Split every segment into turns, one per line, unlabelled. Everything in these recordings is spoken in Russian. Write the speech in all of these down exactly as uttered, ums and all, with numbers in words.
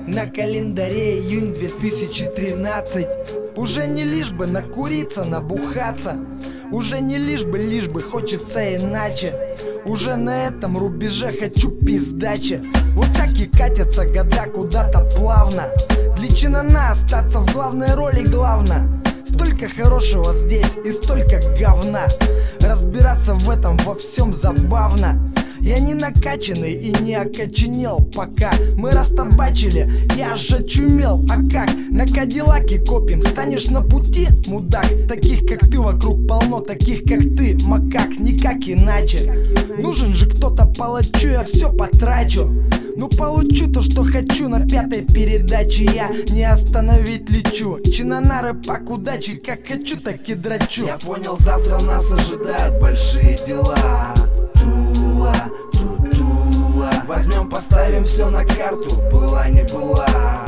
На календаре июнь две тысячи тринадцать. Уже не лишь бы накуриться, набухаться, уже не лишь бы, лишь бы хочется иначе. Уже на этом рубеже хочу пиздачи. Вот так и катятся года куда-то плавно. Для Чинана остаться в главной роли главно. Столько хорошего здесь и столько говна. Разбираться в этом во всем забавно. Я не накачанный и не окоченел пока. Мы растабачили, я аж очумел. А как? На кадиллаке копим. Станешь на пути, мудак? Таких как ты вокруг полно, таких как ты, макак, никак иначе. Нужен же кто-то, палачу, я все потрачу. Ну получу то, что хочу на пятой передаче. Я не остановить лечу. Чинана рэпак удачи, как хочу, так и драчу.
Я понял, завтра нас ожидают большие дела. Тула, ту-тула. Возьмем, поставим все на карту. Была не была.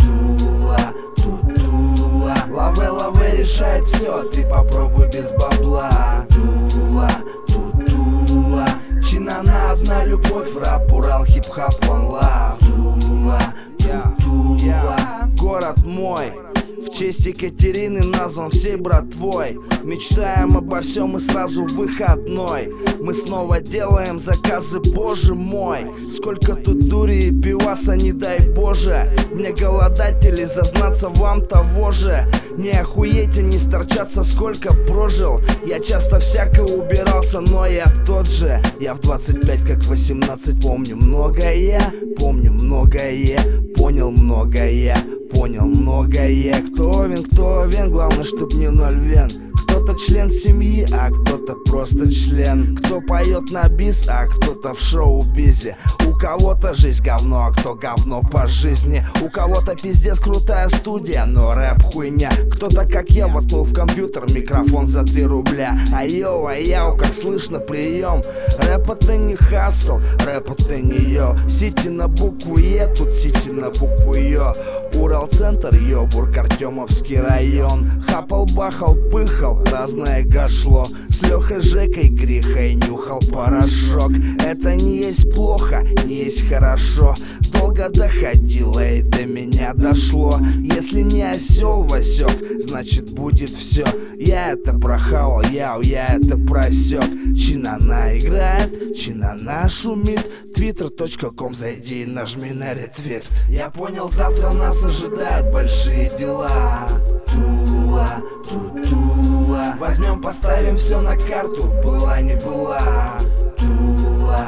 Тула, ту-тула. Лаве, лаве решает все. Ты попробуй без бабла. Тула, ту-тула. Чинана одна любовь. Рэп, Урал, хип-хап, one love. Тула, ту-тула. Город мой, в честь Екатерины назван всей братвой. Мечтаем обо всем и сразу выходной. Мы снова делаем заказы, боже мой. Сколько тут дури и пиваса, не дай боже. Мне голодать или зазнаться вам того же. Не охуеть и не сторчаться, сколько прожил. Я часто всяко убирался, но я тот же. Я в двадцать пять как в восемнадцать помню многое. Помню многое, понял многое. Понял многое. Кто вен, кто вен, главное, чтоб не ноль вен. Кто-то член семьи, а кто-то просто член. Кто поет на бис, а кто-то в шоу-бизе. У кого-то жизнь говно, а кто говно по жизни. У кого-то пиздец крутая студия, но рэп хуйня. Кто-то как я воткнул в компьютер микрофон за три рубля. Айо, айяу, как слышно, прием. Рэп это не хасл, рэп это не йо. Сити на букву Е, тут сити на букву Ё. Урал-центр, Ёбург, Артемовский район. Хапал, бахал, пыхал, разное гашло. С Лехой Жекой Грихой нюхал порошок. Это не есть плохо, не есть хорошо. Долго доходило и до меня дошло. Если не осел Васек, значит будет все. Я это прохавал, яу, я это просек. Чинана играет, Чинана шумит. твиттер точка ком, зайди и нажми на ретвит. Я понял, завтра нас ожидают большие дела. Тула, ту-тула. Возьмем, поставим все на карту. Была не была. Тула,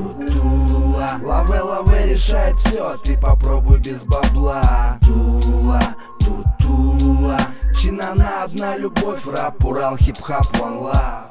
ту-тула. Лаве, лаве решает все. Ты попробуй без бабла. Тула, ту-тула. Чинана одна любовь. Рэп, Урал, хип-хап, one love.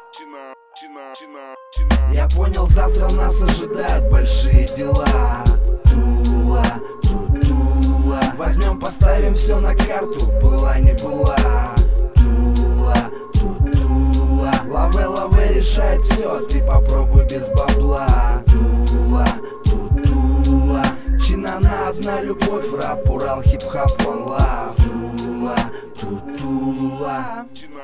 Я понял, завтра нас ожидают большие дела. Тула, ту-тула. Возьмем, поставим все на карту. Была не была. Тула, ту-тула. Лаве, лаве решает все. Ты попробуй без бабла. Тула, ту-тула. Чинана одна любовь. Рэп, Урал, хип-хап, one love. Тула, ту-тула.